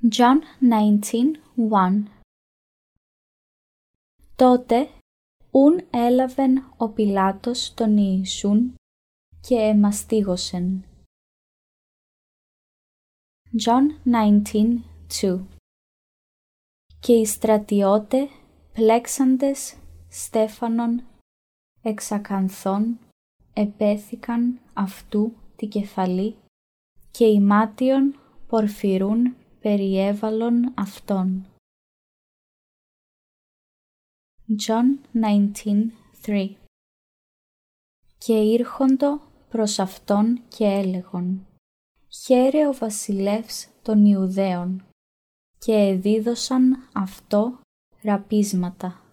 John 19:1. Τότε ούν έλαβεν ο Πιλάτος τον Ιησούν και εμαστίγωσεν. John 19:2. Και οι στρατιώτε πλέξαντες Στέφανον εξακανθών επέθηκαν αυτού τη κεφαλή και ημάτιον πορφυρούν περιέβαλον αυτόν. John 19:3. Και ήρχοντο προς αυτόν και έλεγον: Χαίρε ο βασιλεύς των Ιουδαίων, και εδίδωσαν αυτό ραπίσματα.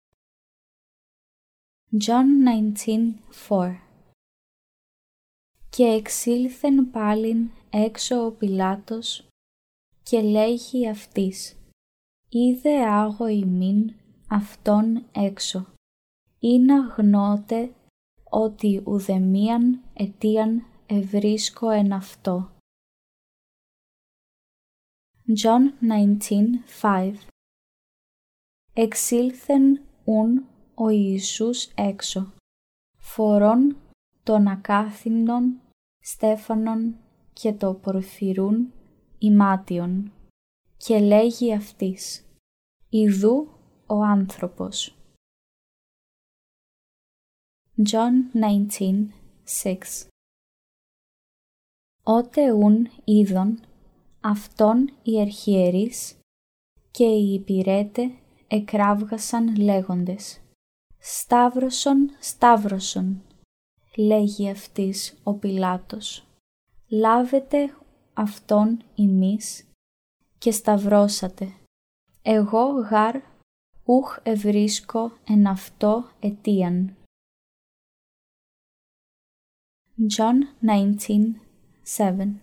John 19:4. Και εξήλθεν πάλιν έξω ο Πιλάτος και λέγει αυτοίς: Είδε άγω ημίν αυτόν έξω, ή να γνώτε ότι ουδεμίαν αιτίαν ευρίσκω εν αυτό. John 19:5. Εξήλθεν ούν ο Ιησούς έξω, φορών των ακάθινων Στέφανον και το πορφυρούν ημάτιον, και λέγει αυτοίς: Ιδού ο άνθρωπος. John 19:6. Ότε ούν είδον αυτόν οι αρχιερείς και οι υπηρέτε εκράβγασαν λέγοντες: Σταύρωσον, σταύρωσον, λέγει αυτής ο Πιλάτος. Λάβετε αυτόν ημείς και σταυρώσατε. Εγώ γάρ ούχ ευρίσκω εν αυτό αιτίαν. John 19:7.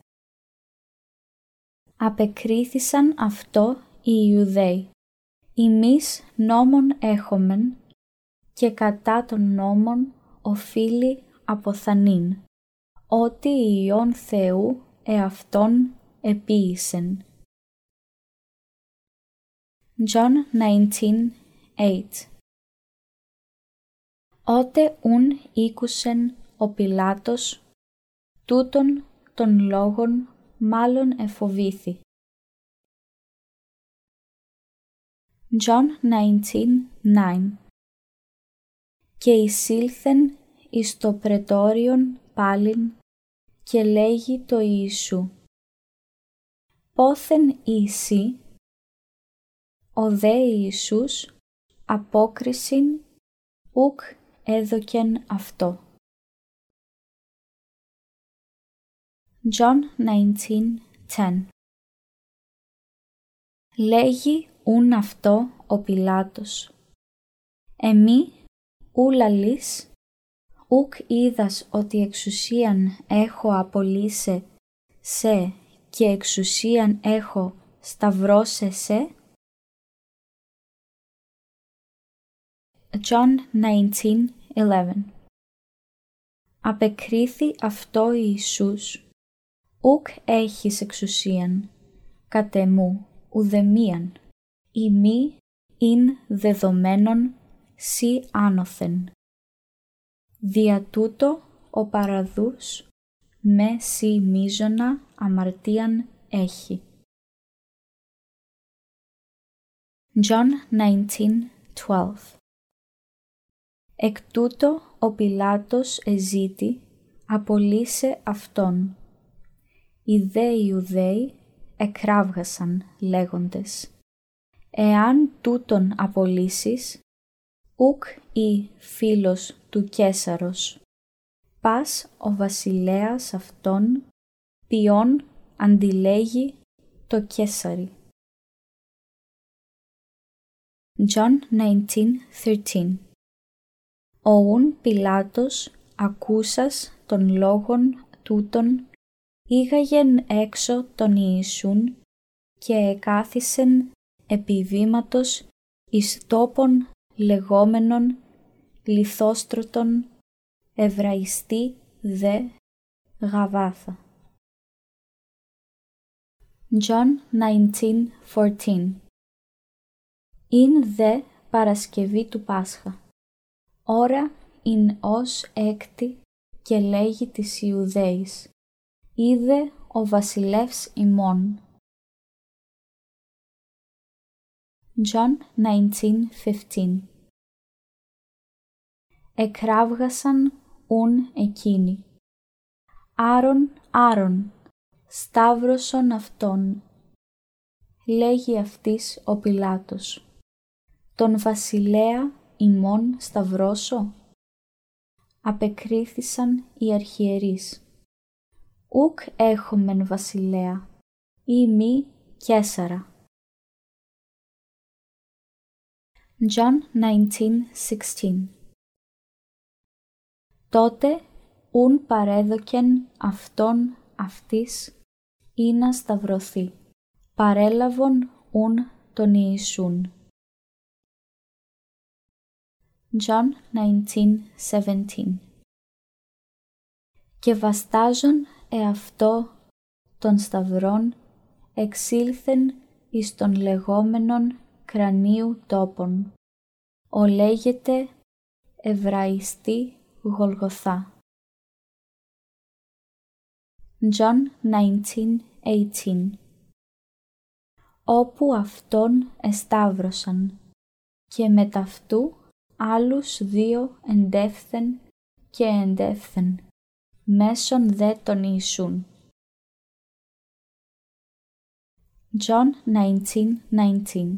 Απεκρίθησαν αυτό οι Ιουδαίοι: Ημείς νόμον έχομεν, και κατά των νόμων οφείλει αποθανεῖν, ότι Υιόν Θεού εαυτόν επίησεν. John 19:8. Ότε ούν ήκουσεν ο Πιλάτος τούτον των λόγων, μάλλον εφοβήθη. John 19:9. Και εισήλθεν εις το πρετόριον πάλιν και λέγει το Ιησού: Πόθεν εισί? Ο δε Ιησούς απόκρισιν ουκ έδωκεν αυτό. John 19:10. Λέγει ούν αυτό ο Πιλάτος: Εμεί ου λαλείς, ουκ είδας ότι εξουσίαν έχω απολύσε σε και εξουσίαν έχω σταυρώσε σε? John 19:11. Απεκρίθη αυτό Ιησούς: Ουκ έχεις εξουσίαν, κατ' εμού ουδεμίαν, ή μη ειν δεδομένον σοι άνωθεν. Δια τούτο ο παραδούς με σοι μείζωνα αμαρτίαν έχει. John 19:12. Εκ τούτο ο Πιλάτος εζήτη απολύσε αυτόν. Οι δε Ιουδαίοι εκράβγασαν λέγοντες: Εάν τούτον απολύσεις, ουκ ή φίλος του Καίσαρος, πας ο βασιλέας αυτόν ποιον αντιλέγει το Καίσαρι. John 19:13. Ο ούν Πιλάτος ακούσας των λόγων τούτων ήγαγεν έξω τον Ιησούν και εκάθισεν επί βήματος εις τόπον λεγόμενον Λιθόστρωτον Εβραϊστή δε Γαβάθα. John 19:14. Ειν δε Παρασκευή του Πάσχα. Ώρα ειν ως έκτη και λέγει της Ιουδαίης. Είδε ο βασιλεύς ημών. John 19:15. Εκράβγασαν ουν εκείνοι. Άρων, Άρων, σταύρωσον αυτόν. Λέγει αυτής ο Πιλάτος. Τον βασιλέα ημών σταυρώσω. Απεκρίθησαν οι αρχιερείς. Ουκ έχομεν βασιλέα, ή μη Καίσαρα. John 19:16. Τότε ουν παρέδοκεν αυτόν αυτής ή να σταυρωθεί. Παρέλαβον ουν τον Ιησούν. John 19:17. Και βαστάζον εαυτό των σταυρών εξήλθεν εις των λεγόμενων κρανίου τόπων, ο λέγεται Εβραϊστή Γολγοθά. John 19:18. Όπου αυτόν εσταύρωσαν και μετ' αυτού άλλους δύο εντεύθεν και εντεύθεν, μέσον δε τον Ιησούν. John 19:19.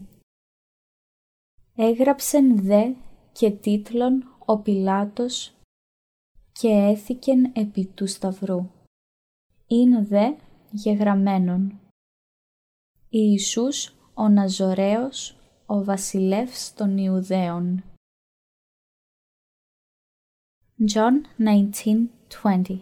Έγραψεν δε και τίτλον ο Πιλάτος και έθηκεν επί του σταυρού. Ειν δε γεγραμμένον. Ιησούς ο Ναζωραίος, ο βασιλεύς των Ιουδαίων. John 19:20.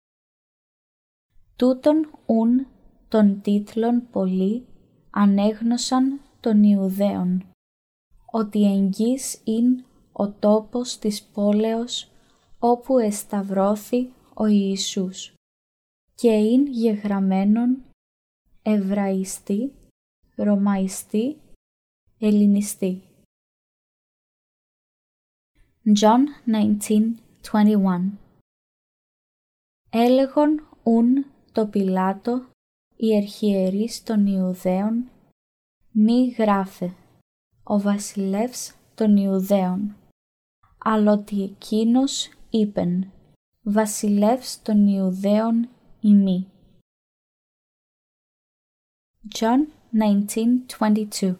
Τούτον ουν των τίτλων πολλοί ανέγνωσαν των Ιουδαίων, ότι εγγύς ειν ο τόπος της πόλεως όπου εσταυρώθη ο Ιησούς και ειν γεγραμμένον Εβραϊστή, Ρωμαϊστή, Ελληνιστή. John 19:21. Έλεγον ουν το Πιλάτο οι αρχιερείς των Ιουδαίων, μη γράφε ο βασιλεύς των Ιουδαίων, αλλότι εκείνος είπεν βασιλεύς των Ιουδαίων ημί. John 19:22.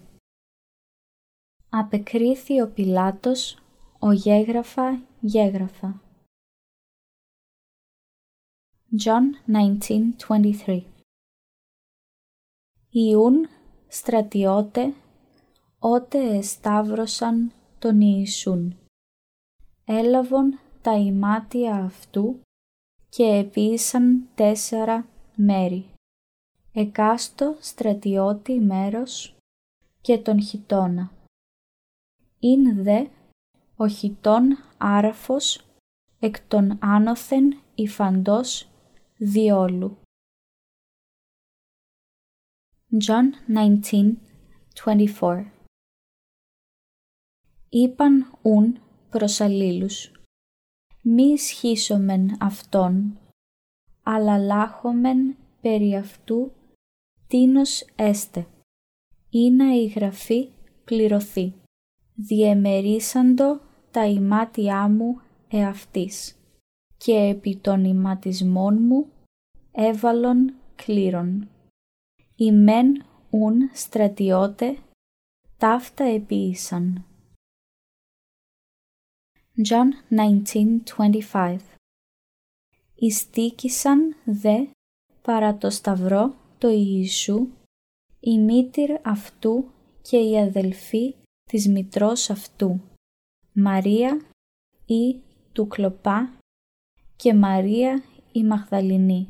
Απεκρίθη ο Πιλάτος, ο γέγραφα. John 19:23. Ιούν στρατιώτε, ότε εσταύρωσαν τον Ιησούν. Έλαβον τα ημάτια αυτού και επίησαν 4 μέρη. Εκάστο στρατιώτη μέρος και τον χιτώνα. Ειν δε ο χιτών άραφος εκ των άνωθεν υφαντός διόλου. John 19:24. Είπαν ουν προς αλλήλους, μη ισχύσομεν αυτόν, αλλά λάχομεν περί αυτού τίνος έστε, ή να η γραφή πληρωθεί. Διεμερίσαντο τα ημάτια μου εαυτής, και επί των ηματισμών μου έβαλον κλήρον. Ημέν ουν στρατιώτε, ταύτα επίησαν. John 19:25. Ειστίκησαν δε παρά το σταυρό το Ιησού, η μήτηρ αυτού και η αδελφή της μητρός αυτού, Μαρία ή του Κλοπά και Μαρία η Μαγδαληνή.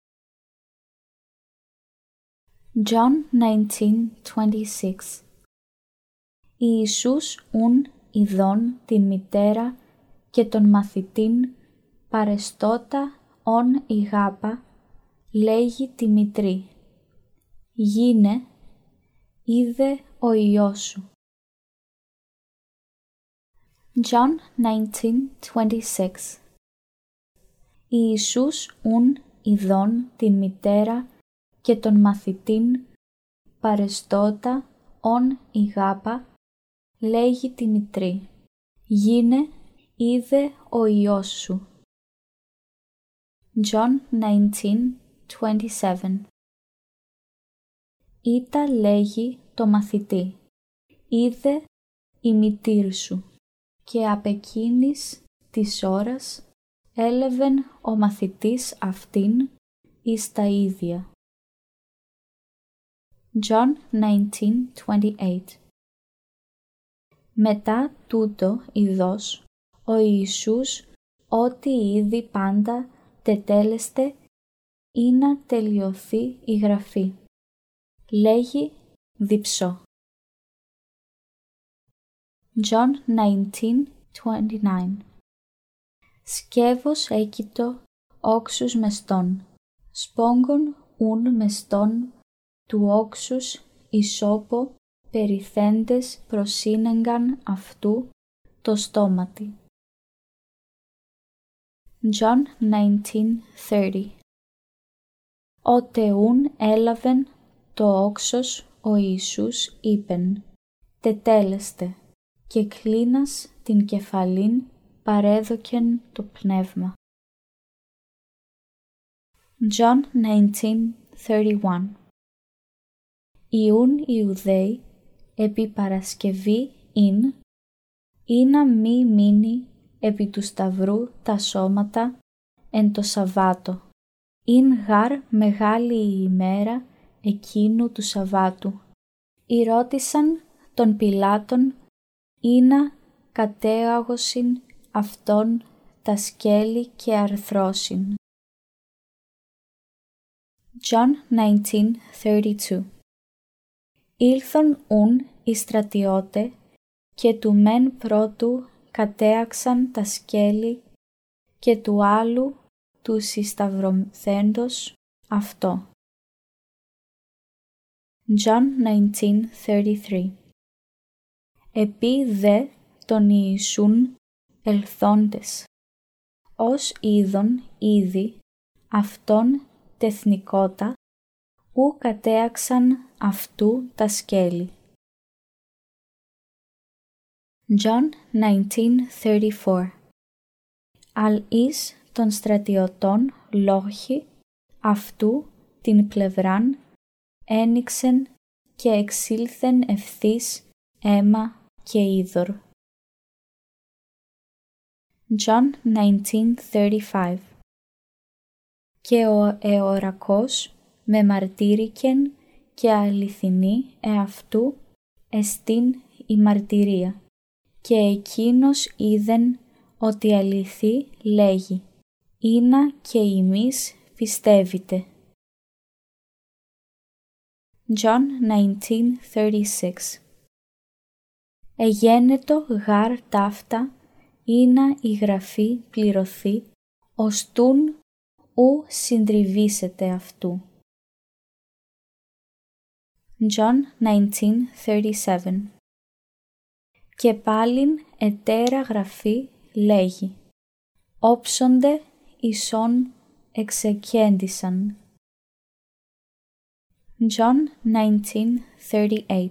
John 19:26. Ιησούς ουν ειδών την μητέρα και τον μαθητήν παρεστώτα ον η γάπα, λέγει τη μητρή. γίνε, είδε ο Υιός σου. John 19:26. Ιησούς ουν ειδών την μητέρα και τον μαθητήν παρεστώτα ον ηγάπα, λέγει τη μητρή, γίνε, είδε ο Υιός σου. John 19:27. Ήτα λέγει το μαθητή, είδε η μητήρ σου, και απ' εκείνης της ώρας έλεβεν ο μαθητής αυτήν εις τα ίδια. John 19:28. Μετά τούτο ειδός, ο Ιησούς ότι ήδη πάντα τετέλεστε ή να τελειωθεί η γραφή. Λέγει διψώ. John 19:29. Σκεύος έκητο όξους μεστών, σπόγγον ουν μεστών του όξους ισόπο περιθέντες προσύνεγκαν αυτού το στόματι. John 19:30. Ότε ουν έλαβεν το όξος ο Ιησούς είπεν, τετέλεστε, και κλίνας την κεφαλήν παρέδοκεν το πνεύμα. John 19:31. Ιούν Ιουδαίοι επί Παρασκευή ή να μη μείνει επί του σταυρού τα σώματα εν το Σαββάτο, ειν γάρ μεγάλη η ημέρα εκείνου του Σαββάτου. Ηρώτησαν τον Πιλάτον ή να κατέαγωσιν αυτόν τα σκέλη και αρθρώσιν. John 19:32. Ήλθον ουν οι στρατιώτε και του μεν πρώτου κατέαξαν τα σκέλη και του άλλου του συσταυρωθέντος αυτό. John 19:33. Επί δε τον Ιησούν ελθόντες, ως είδον ήδη αυτόν τεθνικότα, ου κατέαξαν αυτού τα σκέλη. John 19:34. Αλ εις των στρατιωτών λόγχη αυτού την πλευράν ένοιξεν και εξήλθεν ευθύς αίμα και είδωρ. John 19:35. Και ο εωρακός με μαρτύρικεν και αληθινή εαυτού εστίν η μαρτυρία, και εκείνος είδεν ότι αληθή λέγει, ήνα και ημείς πιστεύετε. John 19:36. Εγένετο γάρ ταύτα ήνα η γραφή πληρωθεί, ωστούν ου συντριβήσετε αυτού. John 19:37. Και πάλιν ετέρα γραφή λέγει, όψονται ισόν εξεκέντησαν. John 19:38.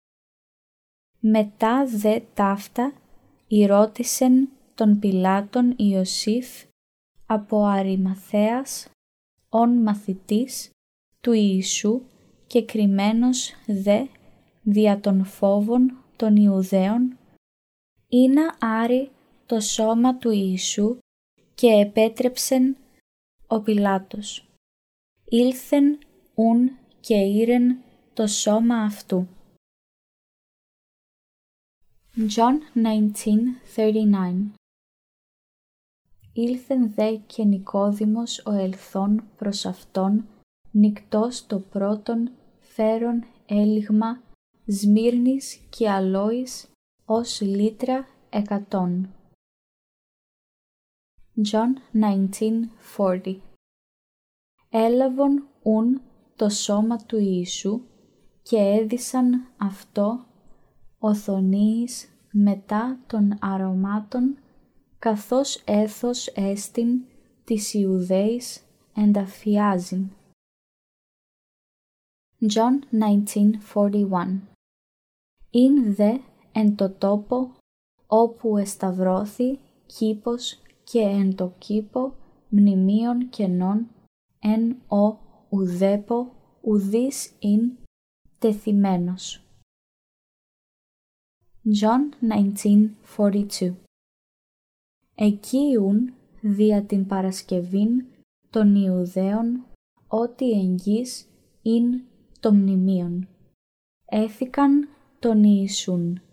Μετά δε ταύτα ηρώτησεν τον Πιλάτον Ιωσήφ από Αριμαθαίας, ον μαθητής του Ιησού και κρυμμένος δε δια των φόβων των Ιουδαίων, ήνα άρει το σώμα του Ιησού και επέτρεψεν ο Πιλάτος. Ήλθεν ουν και ήρεν το σώμα αυτού. John 19:39. Ήλθεν δε και Νικόδημος ο ελθόν προς αυτόν, νυκτός το πρώτον φέρον έλιγμα σμύρνης και αλόης ως λίτρα 100. John 19:40. Έλαβον ουν το σώμα του Ιησού και έδισαν αυτό οθονίης μετά των αρωμάτων, καθώς έθος έστιν της Ιουδαίης ενταφιάζειν. John 19:41. Ειν δε εν το τόπο όπου εσταυρώθη κήπος και εν το κήπο μνημείων κενών, εν ο ουδέπο ουδείς ειν τεθυμένος. John 19:42. Εκείουν δια την Παρασκευήν των Ιουδαίων ότι εν γης ειν το μνημείον. Έθηκαν τον Ιησούν.